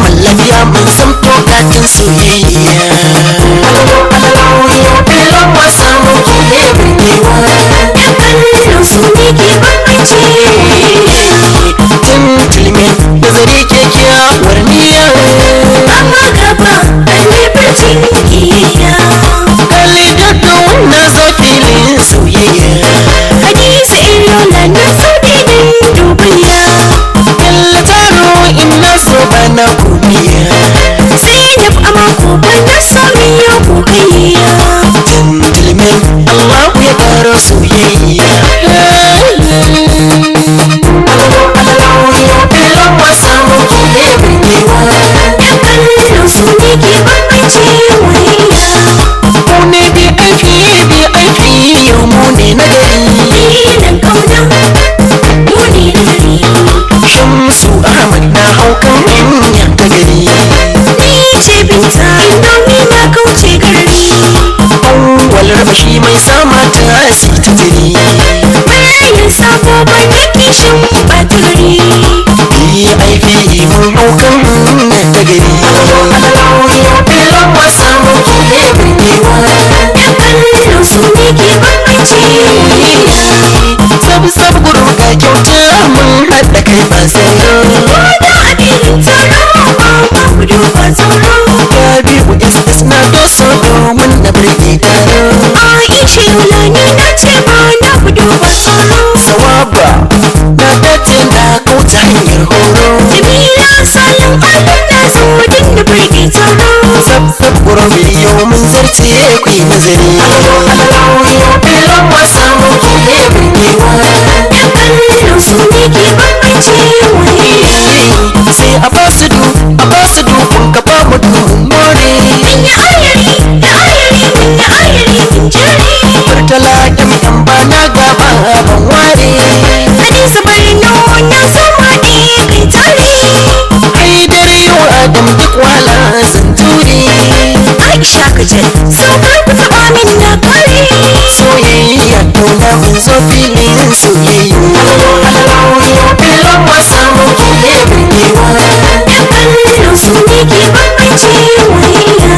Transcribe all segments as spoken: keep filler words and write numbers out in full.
lafiya mun zamto katin soyayya. Alalawiyo filin wasa muke birgewa, yan kallon su ne ke bambance. Gentleman nazari kyakkyawar niyya, amma gaba alifircin kiyayya. kalli daga wannan zo filin soyayya. Hadisa Iriola na so daidai dubayya, Yalla taro ina so bana kumiya, Zainab a mako bana so miyo kokayya. gentleman Allah ya karo soyayya. Alalawiyo filin wasa muke birgewa, yan kallon su ne ke bambance wayya. mu ne bi aiki bi aiki yau mu ne na gari. Filin kauna mu ne na gari, Shamsu Ahmad na haukan hanya ta gari. ni ce binta indomi na kauce gari. Awwal rabashi mai sama ta asi ta tiri. Bayan sabo ban da kishin ɓata gari, B I P mun haukan hanya ta gari. Alalawiyo filin wasa muke birgewa, yan kallon su ne ke bambance wayya. sab sab gudu ga kyauta mun haɗa kai ba tsoro. Koda a filin taro ba ma gudu ba tsoro, Rabi'u S S na doso domin na birge taro. Aisha Yulani na ce ba na gudu ba tsoro, Sawaba na dace na kauta hanyar horo. Jamila salon alun na zo din da birge taro. Sab sab gurbi yau mun zarce ku yi nazari. Alalawiyo filin wasa muke birgewa, yan kallon su ne ke bambance wayya. sai a basu du a basu du kun ka ba mu du more. Mun yi ayari da ayari mun yi ayari mun jere, Murtala yan yan ba na gaba ban ware. Hadisa Barno na sama ne kai tare, Haidar yau Adam duk wala sun ture. Aisha Kajal saukar ku taɓa min na kare. Soyayya kauna mun zo filin soyayya. Alalawiyo filin wasa muke birgewa, yan kallon su ne ke bambance wayya.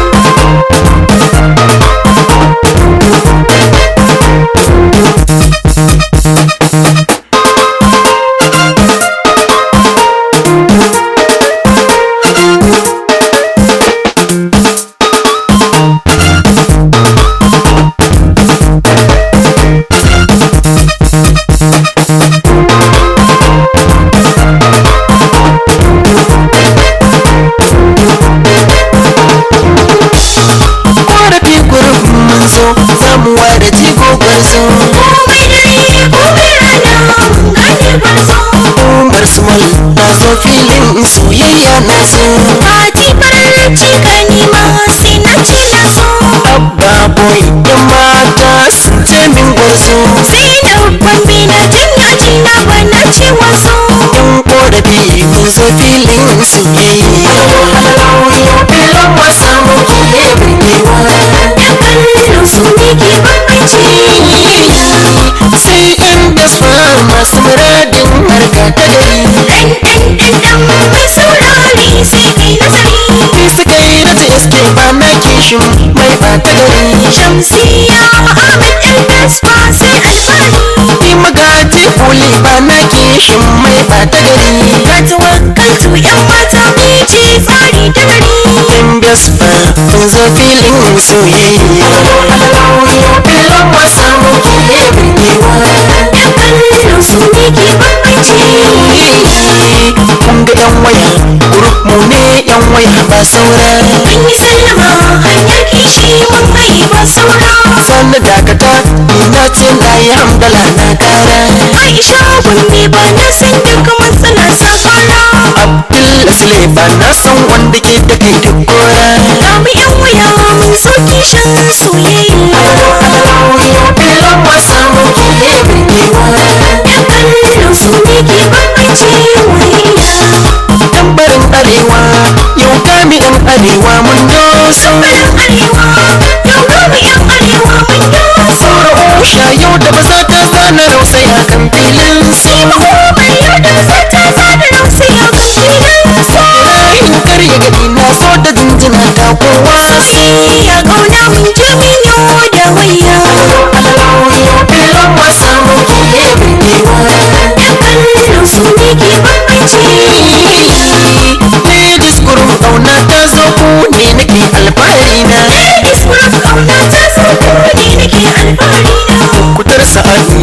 korafi gurbin mun zo za mu ware jigo gwarzo. Komai dare komai rana mun gane gwarzo, Umar Sumal na zo filin soyayya na zo. Fati farar cika ni ma sai na ce na zo, Abba boy yan mata sun ce min gwarzo. Zainab Gombe na janya jina ba na ce wazo, Yan korafi mun zo filin soyayya. Alalawiyo filin wasa muke birgewa, yan kallon su ne ke bambance wayya. sai yan dasfa masu muradin harka ta gari. Dan dan dan dan mai saurari sai kai nazari, Ni suka yi na ta iske ba na kishin mai ɓata gari. Shamsiya Ahmed Eldas ba sai alfahari, Ni magaji kuli ba na kishin mai ɓata gari. ka tawakkaltu yan mata miji tsari da gari, Yan dasfa mun zo filin soyayya. Alalawiyo filin wasa muke birgewa, yan kallon su ne ke bambance wayya. kun ga yan waya grup mu ne yan waya ba saura. Mun yi sallama hanyar kishi mun kai ba saura, Sannu dakata ina ce na yi hamdala na kara. Aisha Gombe ba na san duk matsala safara, Abdul Asle ba na san wanda ke da kai duk gora. ga mu yan waya mun so kishin soyayya. Alalawiyo filin wasa muke birgewa, yan kallon su ne ke bambance wayya. tambarin arewa yau gami yan arewa mun doso. Barin arewa yau ga mu yan arewa mun doso, Sauro Osha yau da ba za ta zana rausaya kan filin so. Umar yau da za ta zana rausaya kan filin so. Ibrahim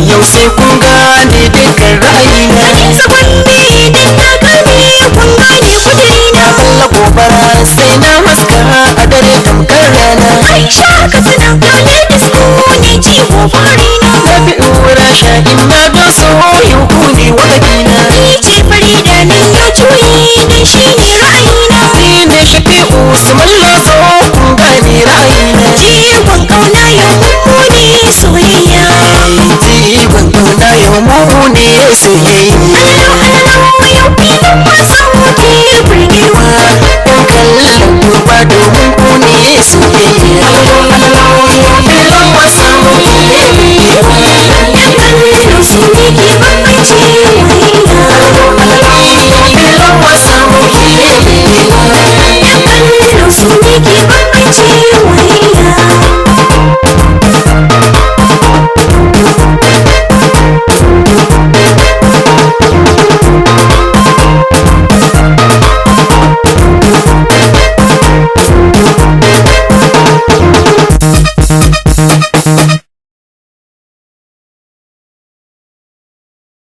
yau sai kun gane dukkan ra'ayina. Sakin sakwanne duk na gane kun gane kudurina. Balla gobara sai na haska a dare tamkar rana. Aisha Katsina dole disko ne jigo farina. Rabi ura sha'in na doso yau ku ne wakilina. Ni ce Farida nan ya juyi dan shi ne ra'ayina. Ni ne Shafi'u Usman Lozo kun gane ra'ayina.